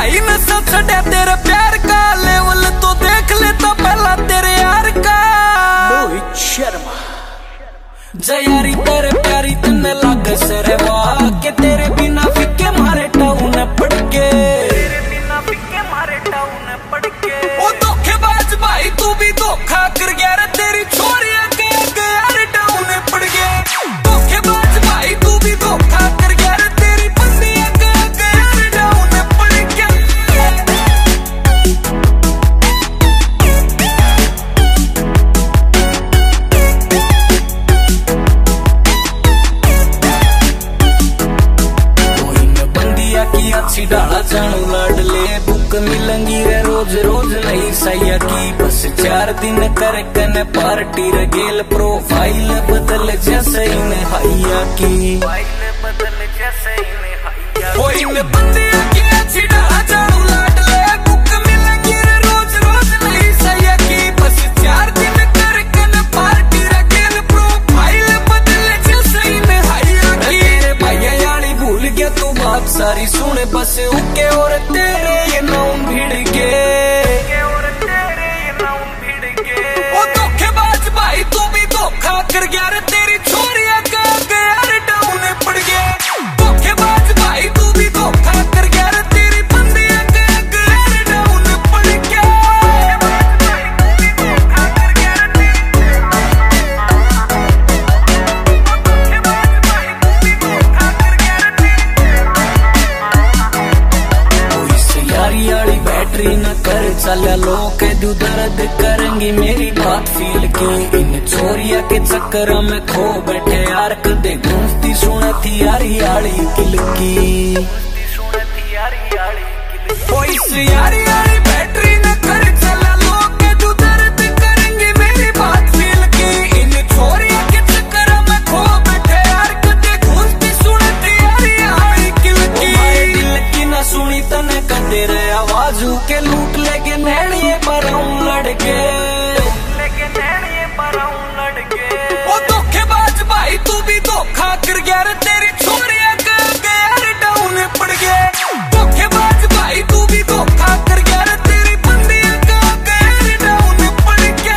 भाई नशा छड़े तेरे प्यार का, लेवल तो देख लेता पहला तेरे यार का। मोहित शर्मा जयारी तेरे प्यारी तन्ने लागे सरे वाह के, तेरे बिना फिक्के मारे टाउन पड़ के, तेरे बिना फिक्के मारे टाउन पड़ के। ओ धोखेबाज भाई तू भी धोखा कर गया रे, तेरी छोरियां के यार टाउन पड़ गए। धोखेबाज भाई तू भी धोखा कर गया रे, तेरी बंदियां के यार टाउन पड़ गए। अच्छी डाला जानू लाडले, बुक मिलेंगी रे रोज रोज नई सैया की। बस 4 दिन कर कने पार्टी रे गेल, प्रोफाइल बदल जैसे इन्हें हाइया की, बदल जैसे इन्हें हाइया। ओ इन बंदियां की अच्छी डाला जानू लाडले, बुक मिलेंगी रे रोज रोज नई सैया की। बस 4 दिन कर कने पार्टी रे गेल, प्रोफाइल बदल जैसे इन्हें हाइया की। तेरे भैया यानी भूल गया तू बात सारी सुने, बस उके और तेरे ये नाम भिड़ के, और तेरे ये नाम भिड़ के। ओ धोखेबाज भाई तू भी धोखा कर गया रे, तेरी छोरियां का यार डाउन पड़ गए। धोखेबाज भाई तू भी धोखा कर गया रे, तेरी बंदियां का यार डाउन पड़ गए। बैटरी न कर चला लो के दू दर्द करेंगी मेरी बात फील की। इन छोरिया के चक्कर में खो बैठे यार, कदे गूंजती सुनती यारी आड़ी किल की। यारी आड़ी बैटरी न कर चला लो के दू दर्द करेंगी मेरी बात फील की। इन छोरिया के चक्कर में खो बैठे यार, कदे गूंजती सुनती यारी आड़ी किल की। दिल की न सुनी तने कदे रे आवाजू के लूट लेके नैनिए पराऊं लड़के, लेके नैनिए पराऊं लड़के। ओ धोखेबाज भाई तू भी धोखा कर गया रे, तेरी छोरियां का यार डाउन पड़ गए। धोखेबाज भाई तू भी धोखा कर गया रे, तेरी बंदियां का यार डाउन पड़ गए।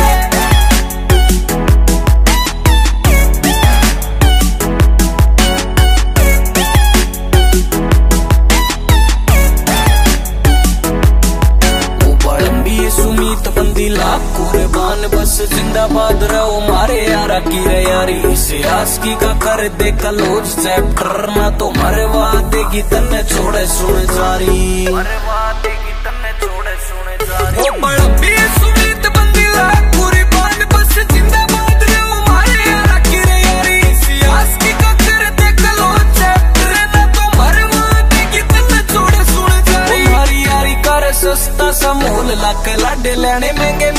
सुमीत बंदी लाख कुर्बान, बस जिंदाबाद रहो मारे यारा की रे यारी। इसे आस्की का कर दे क्लोज चैप्टर, ना तो मरवा देगी तन्ने छोड़े सुन जारी, मरवा देगी तन्ने छोड़े सुन जारी। ओ बड़ंबी सुमीत बंदी लाख कुर्बान, बस जिंदाबाद रहो मारे यारा की रे यारी। इसे आस्की का कर दे क्लोज चैप्टर, ना तो मरवा देगी तन्ने छोड़े सुन जारी। हमारी यारी कर सस्ता सा मोल लाके लाडे लेने महंगे